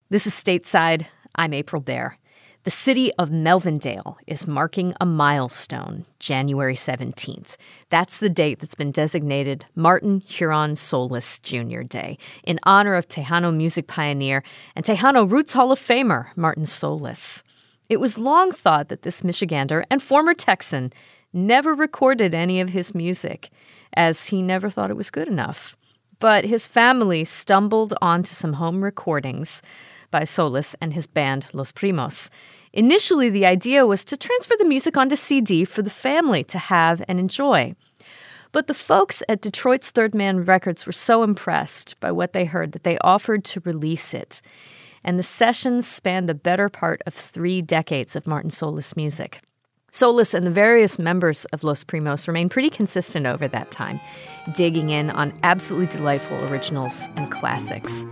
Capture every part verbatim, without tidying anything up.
This is Stateside. I'm April Baer. The city of Melvindale is marking a milestone, January seventeenth. That's the date that's been designated Martin Huron Solis Junior Day in honor of Tejano music pioneer and Tejano Roots Hall of Famer Martin Solis. It was long thought that this Michigander and former Texan never recorded any of his music, as he never thought it was good enough. But his family stumbled onto some home recordings by Solis and his band Los Primos. Initially, the idea was to transfer the music onto C D for the family to have and enjoy. But the folks at Detroit's Third Man Records were so impressed by what they heard that they offered to release it. And the sessions spanned the better part of three decades of Martin Solis music. Solis and the various members of Los Primos remained pretty consistent over that time, digging in on absolutely delightful originals and classics.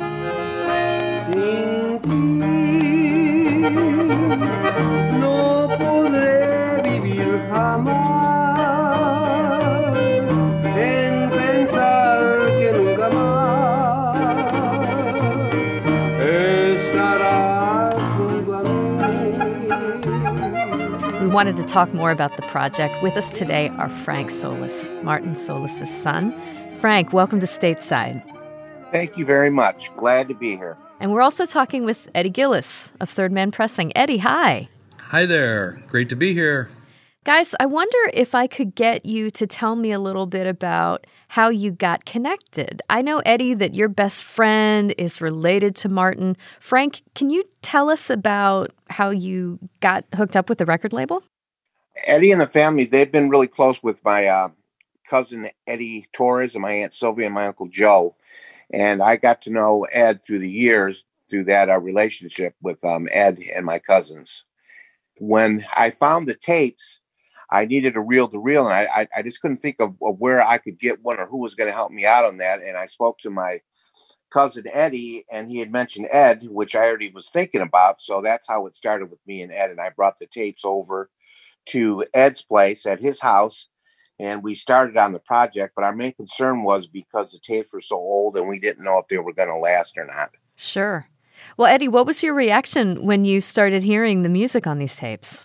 No podré vivir jamás en pensar que nunca más estarás junto a mí. We wanted to talk more about the project. With us today are Frank Solis, Martin Solis' son. Frank, welcome to Stateside. Thank you very much. Glad to be here. And we're also talking with Eddie Gillis of Third Man Pressing. Eddie, hi. Hi there. Great to be here. Guys, I wonder if I could get you to tell me a little bit about how you got connected. I know, Eddie, that your best friend is related to Martin. Frank, can you tell us about how you got hooked up with the record label? Eddie and the family, they've been really close with my uh, cousin Eddie Torres and my Aunt Sylvia and my Uncle Joe. And I got to know Ed through the years, through that uh, relationship with um, Ed and my cousins. When I found the tapes, I needed a reel-to-reel, and I, I, I just couldn't think of, of where I could get one or who was going to help me out on that. And I spoke to my cousin Eddie, and he had mentioned Ed, which I already was thinking about. So that's how it started with me and Ed. And I brought the tapes over to Ed's place at his house. And we started on the project, but our main concern was because the tapes were so old and we didn't know if they were going to last or not. Sure. Well, Eddie, what was your reaction when you started hearing the music on these tapes?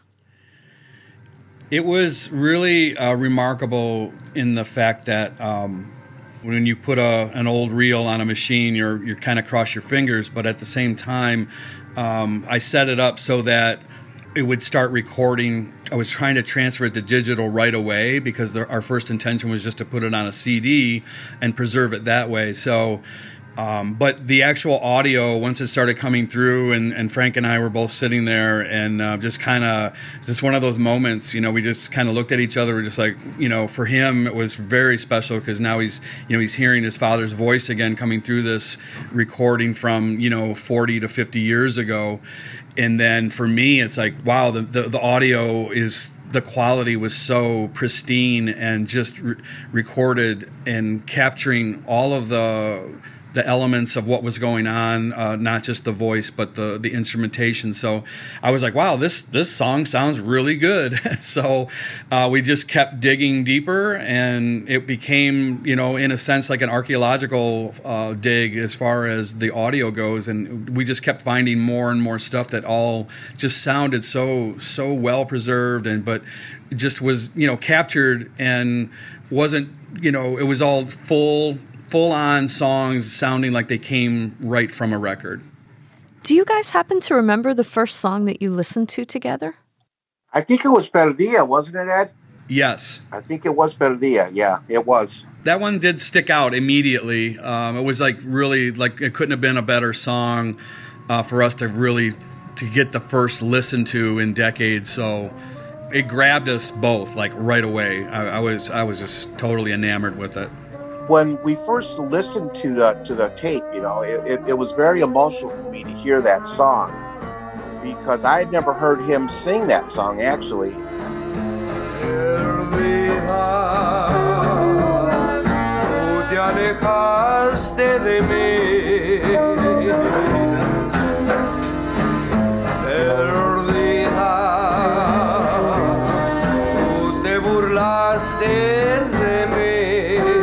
It was really uh, remarkable in the fact that um, when you put a, an old reel on a machine, you're you're kind of cross your fingers, but at the same time, um, I set it up so that it would start recording. I was trying to transfer it to digital right away because the, our first intention was just to put it on a C D and preserve it that way. So, um, but the actual audio, once it started coming through, and, and Frank and I were both sitting there and uh, just kind of, just one of those moments, you know, we just kind of looked at each other. We're just like, you know, for him, it was very special because now he's, you know, he's hearing his father's voice again coming through this recording from, you know, forty to fifty years ago. And then for me, it's like, wow, the, the, the audio is, the quality was so pristine and just re- recorded and capturing all of the the elements of what was going on, uh, not just the voice, but the, the instrumentation. So I was like, wow, this, this song sounds really good. So uh, we just kept digging deeper, and it became, you know, in a sense like an archaeological uh, dig as far as the audio goes. And we just kept finding more and more stuff that all just sounded so, so well preserved, and but just was, you know, captured and wasn't, you know, it was all full full-on songs sounding like they came right from a record. Do you guys happen to remember the first song that you listened to together? I think it was Perdida, wasn't it, Ed? Yes. I think it was Perdida. Yeah, it was. That one did stick out immediately. Um, it was like really, like it couldn't have been a better song uh, for us to really, to get the first listen to in decades. So it grabbed us both like right away. I, I was, I was just totally enamored with it. When we first listened to the to the tape, you know, it, it, it was very emotional for me to hear that song because I had never heard him sing that song, actually.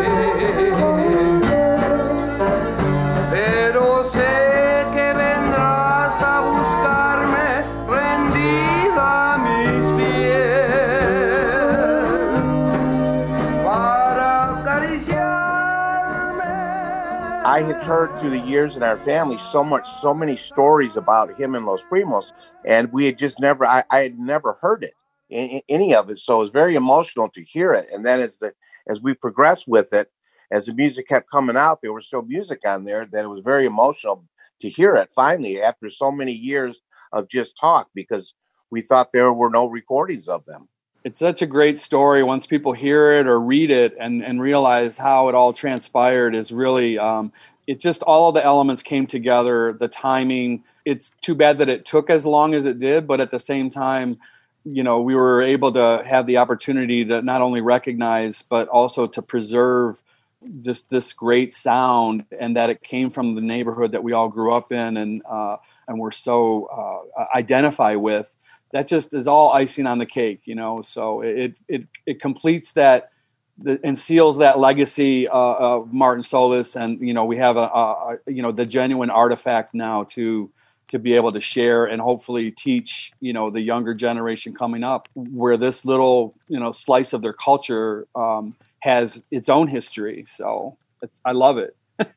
Pero sé que vendrá I had heard through the years in our family so much, so many stories about him and Los Primos, and we had just never, I, I had never heard it, in, in any of it. So it was very emotional to hear it. And then as the, as we progressed with it, as the music kept coming out, there was still music on there that it was very emotional to hear it finally after so many years of just talk, because we thought there were no recordings of them. It's such a great story. Once people hear it or read it and, and realize how it all transpired is really, um, it just, all of the elements came together, the timing. It's too bad that it took as long as it did, but at the same time, you know, we were able to have the opportunity to not only recognize, but also to preserve just this great sound, and that it came from the neighborhood that we all grew up in and, uh, and we're so uh, identify with. That just is all icing on the cake, you know. So it it it completes that the, and seals that legacy uh, of Martin Solis, and you know we have a, a you know the genuine artifact now to to be able to share and hopefully teach you know the younger generation coming up, where this little you know slice of their culture um, has its own history. So it's, I love it.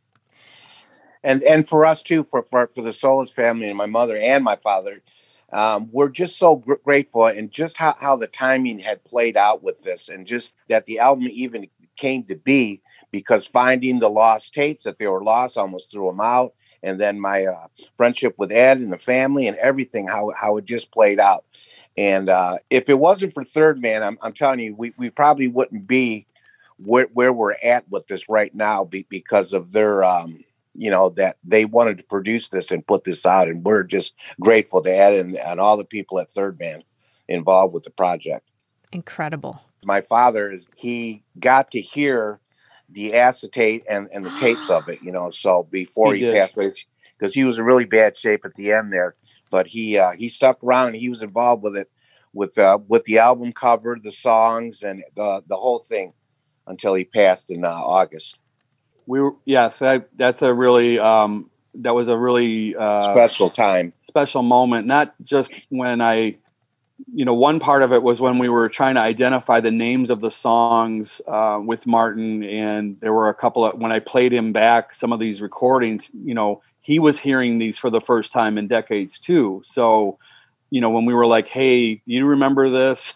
and and for us too, for for, for the Solis family and my mother and my father. Um, we're just so gr- grateful, and just how, how the timing had played out with this, and just that the album even came to be, because finding the lost tapes, that they were lost, almost threw them out. And then my uh, friendship with Ed and the family and everything, how, how it just played out. And uh, if it wasn't for Third Man, I'm, I'm telling you, we, we probably wouldn't be where, where we're at with this right now, be, because of their, um, you know, that they wanted to produce this and put this out. And we're just grateful to Ed and, and all the people at Third Man involved with the project. Incredible. My father, is he got to hear the acetate and, and the tapes of it, you know, so before he, he passed away, because he was in really bad shape at the end there, but he, uh, he stuck around and he was involved with it, with, uh, with the album cover, the songs, and the, the whole thing until he passed in uh, August. We were, yes, I, that's a really, um, that was a really uh, special time, special moment. Not just when I, you know, one part of it was when we were trying to identify the names of the songs uh, with Martin. And there were a couple of, when I played him back some of these recordings, you know, he was hearing these for the first time in decades too. So, you know, when we were like, hey, do you remember this?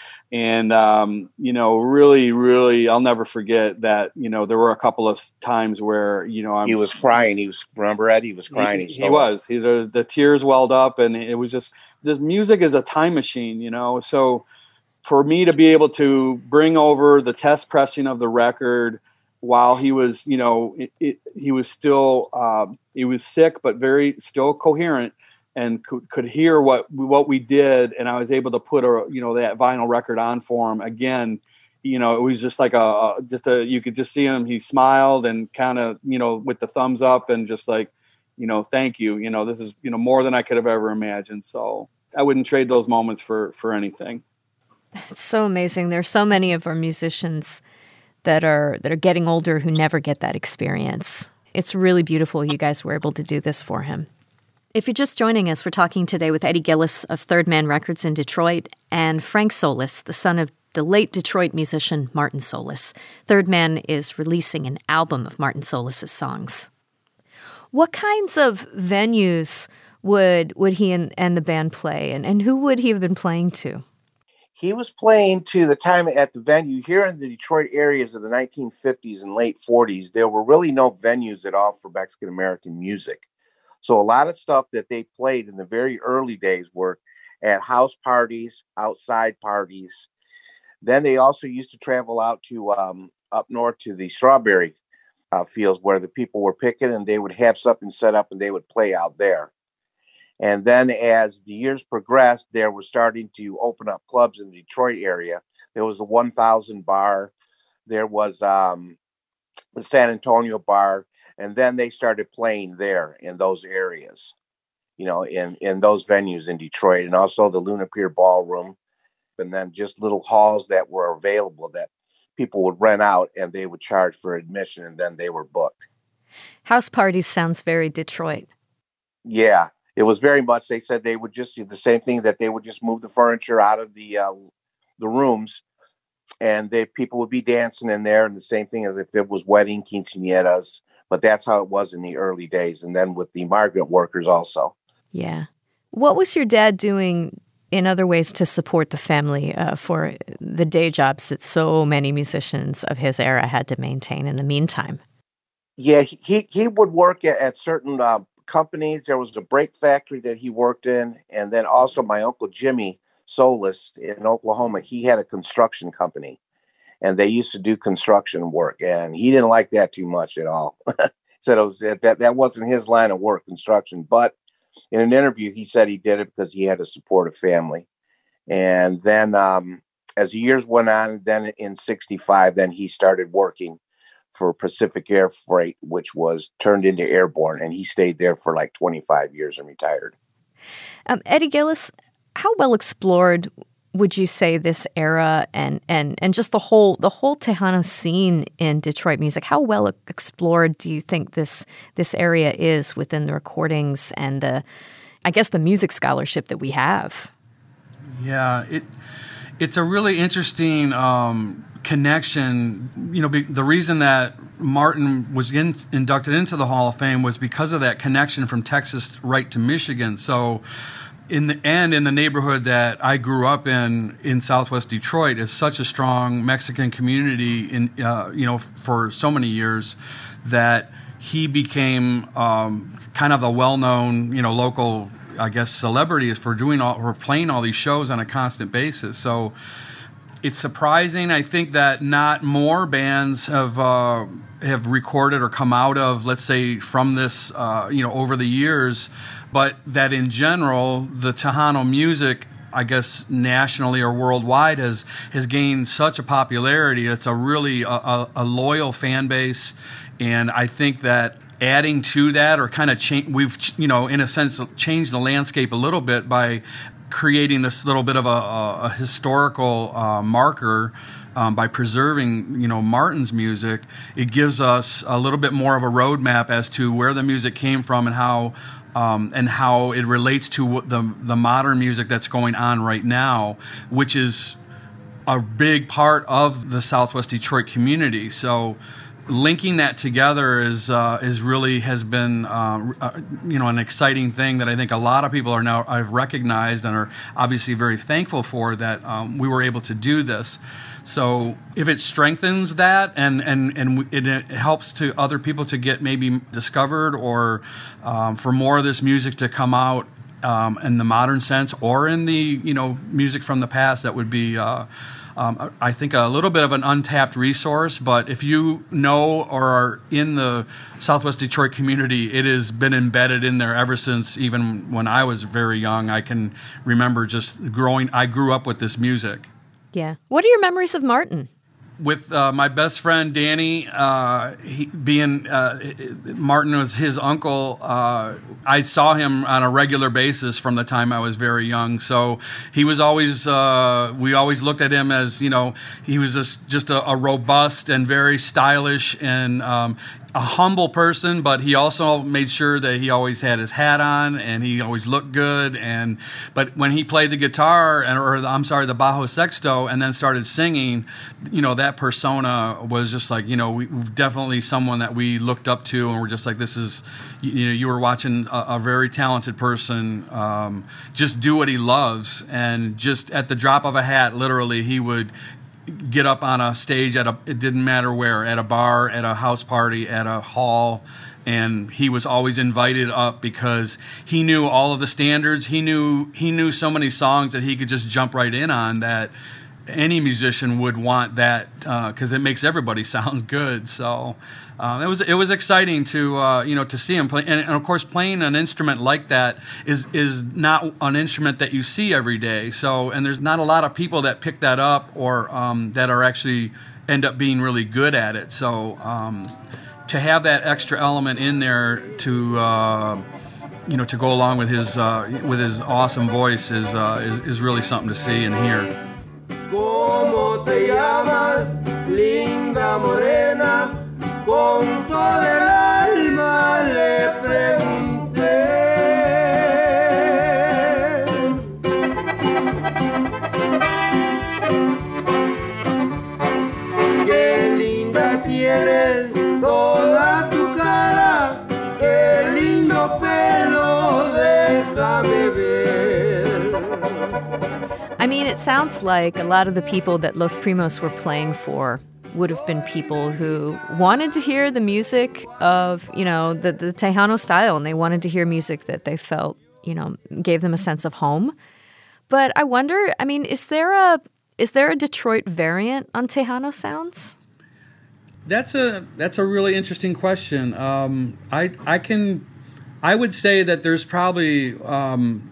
And, um, you know, really, really, I'll never forget that, you know, there were a couple of times where, you know, I'm, he was crying. He was, remember Ed? He was crying. He, he was, he, the, the tears welled up, and it was just, this music is a time machine, you know? So for me to be able to bring over the test pressing of the record while he was, you know, it, it, he was still, um, he was sick, but very still coherent, and could, could hear what what we did, and I was able to put a you know that vinyl record on for him again. You know, it was just like a, a just a you could just see him. He smiled and kind of you know with the thumbs up and just like you know thank you. You know, this is you know more than I could have ever imagined. So I wouldn't trade those moments for for anything. It's so amazing. There's so many of our musicians that are that are getting older who never get that experience. It's really beautiful you guys were able to do this for him. If you're just joining us, we're talking today with Eddie Gillis of Third Man Records in Detroit and Frank Solis, the son of the late Detroit musician Martin Solis. Third Man is releasing an album of Martin Solis's songs. What kinds of venues would would he and, and the band play, and, and who would he have been playing to? He was playing to the time at the venue here in the Detroit areas of the nineteen fifties and late forties. There were really no venues at all for Mexican-American music. So a lot of stuff that they played in the very early days were at house parties, outside parties. Then they also used to travel out to um, up north to the strawberry uh, fields where the people were picking, and they would have something set up and they would play out there. And then as the years progressed, there were starting to open up clubs in the Detroit area. There was the one thousand bar. There was um, the San Antonio bar. And then they started playing there in those areas, you know, in, in those venues in Detroit, and also the Luna Pier Ballroom, and then just little halls that were available that people would rent out, and they would charge for admission, and then they were booked. House parties sounds very Detroit. Yeah, it was very much. They said they would just do the same thing, that they would just move the furniture out of the uh, the rooms, and they people would be dancing in there, and the same thing as if it was wedding quinceañeras. but that's how it was in the early days. And then with the migrant workers also. Yeah. What was your dad doing in other ways to support the family uh, for the day jobs that so many musicians of his era had to maintain in the meantime? Yeah, he, he would work at, at certain uh, companies. There was a brake factory that he worked in. And then also my Uncle Jimmy Solis in Oklahoma, he had a construction company. And they used to do construction work. And he didn't like that too much at all. Said it was, that, that wasn't his line of work, construction. But in an interview, he said he did it because he had a supportive family. And then um, as the years went on, then in sixty-five, then he started working for Pacific Air Freight, which was turned into Airborne. And he stayed there for like twenty-five years and retired. Um, Eddie Gillis, how well explored would you say this era and, and, and just the whole the whole Tejano scene in Detroit music, how well explored do you think this this area is within the recordings and the, I guess, the music scholarship that we have? Yeah, it it's a really interesting um, connection. You know, be, the reason that Martin was in, inducted into the Hall of Fame was because of that connection from Texas right to Michigan. So in the end, in the neighborhood that I grew up in, in Southwest Detroit, is such a strong Mexican community in, uh, you know, for so many years that he became um, kind of a well-known, you know, local, I guess, celebrity for doing all, for playing all these shows on a constant basis. So it's surprising, I think, that not more bands have uh, have recorded or come out of, let's say, from this, uh, you know, over the years. But that in general, the Tejano music, I guess, nationally or worldwide has has gained such a popularity. It's a really a, a, a loyal fan base, and I think that adding to that, or kind of change, we've, you know, in a sense, changed the landscape a little bit by creating this little bit of a, a, a historical uh, marker. Um, by preserving, you know, Martin's music, it gives us a little bit more of a roadmap as to where the music came from and how um, and how it relates to the the modern music that's going on right now, which is a big part of the Southwest Detroit community. So linking that together is uh, is really has been uh, uh, you know, an exciting thing that I think a lot of people are now have recognized and are obviously very thankful for, that um, we were able to do this. So if it strengthens that and and and it, it helps to other people to get maybe discovered, or um, for more of this music to come out um, in the modern sense or in the, you know, music from the past, that would be uh, um, I think a little bit of an untapped resource. But if you know or are in the Southwest Detroit community, it has been embedded in there ever since even when I was very young. I can remember just growing. I grew up with this music. Yeah. What are your memories of Martin? With uh, my best friend Danny, uh, he, being uh, Martin was his uncle, uh, I saw him on a regular basis from the time I was very young. So he was always, uh, we always looked at him as, you know, he was just, just a, a robust and very stylish and um, a humble person, but he also made sure that he always had his hat on and he always looked good. And but when he played the guitar, and or I'm sorry, the bajo sexto, and then started singing, you know, that persona was just like, you know, we definitely someone that we looked up to, and we're just like, this is, you know, you were watching a, a very talented person um, just do what he loves, and just at the drop of a hat, literally, he would get up on a stage at a, it didn't matter where, at a bar, at a house party, at a hall, and he was always invited up because he knew all of the standards. He knew he knew so many songs that he could just jump right in on, that any musician would want that, because uh, it makes everybody sound good. So uh, it was it was exciting to uh, you know, to see him play, and, and of course playing an instrument like that is is not an instrument that you see every day. So, and there's not a lot of people that pick that up, or um, that are actually end up being really good at it. So um, to have that extra element in there to uh, you know, to go along with his uh, with his awesome voice is, uh, is is really something to see and hear. ¿Cómo te llamas, linda morena? Con todo el alma le pregunté. Qué linda tienes toda tu cara. mean, it sounds like a lot of the people that Los Primos were playing for would have been people who wanted to hear the music of, you know, the, the Tejano style, and they wanted to hear music that they felt, you know, gave them a sense of home. But I wonder, I mean, is there a is there a Detroit variant on Tejano sounds? That's a that's a really interesting question. Um, I I can I would say that there's probably um,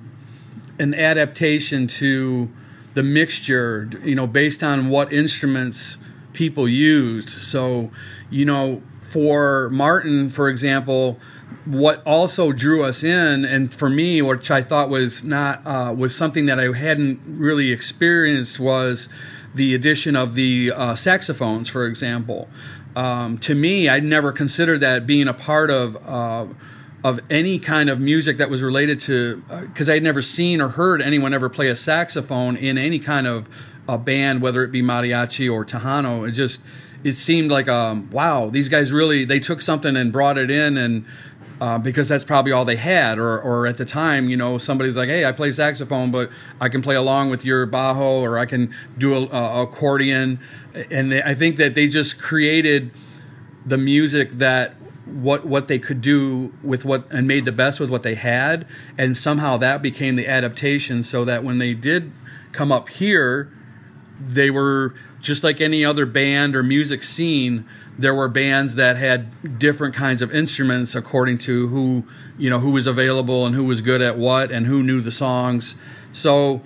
an adaptation to the mixture, you know, based on what instruments people used. So, you know, for Martin, for example, what also drew us in, and for me, which I thought was not uh, was something that I hadn't really experienced, was the addition of the uh, saxophones, for example. Um, to me, I'd never considered that being a part of uh, of any kind of music that was related to, because uh, I'd never seen or heard anyone ever play a saxophone in any kind of a band, whether it be mariachi or Tejano. It just it seemed like, um, wow, these guys really, they took something and brought it in, and uh, because that's probably all they had, or or at the time, you know, somebody's like, hey, I play saxophone, but I can play along with your bajo, or I can do a, a accordion. And I think that they just created the music that what what they could do with what, and made the best with what they had, and somehow that became the adaptation, so that when they did come up here, they were just like any other band or music scene. There were bands that had different kinds of instruments according to who, you know, who was available and who was good at what and who knew the songs. So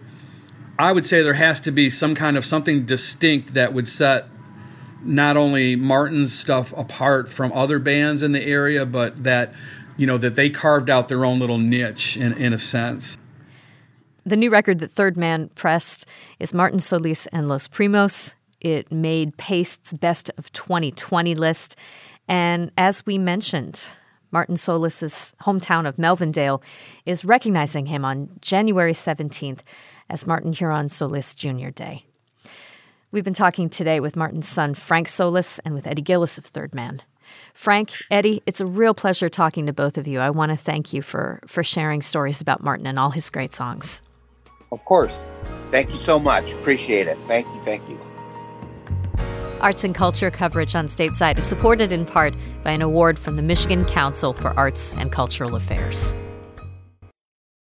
I would say there has to be some kind of something distinct that would set not only Martin's stuff apart from other bands in the area, but that, you know, that they carved out their own little niche in, in a sense. The new record that Third Man pressed is Martin Solis and Los Primos. It made Paste's Best of twenty twenty list. And as we mentioned, Martin Solis's hometown of Melvindale is recognizing him on January seventeenth as Martin Huron Solis Junior Day. We've been talking today with Martin's son, Frank Solis, and with Eddie Gillis of Third Man. Frank, Eddie, it's a real pleasure talking to both of you. I want to thank you for, for sharing stories about Martin and all his great songs. Of course. Thank you so much. Appreciate it. Thank you. Thank you. Arts and culture coverage on Stateside is supported in part by an award from the Michigan Council for Arts and Cultural Affairs.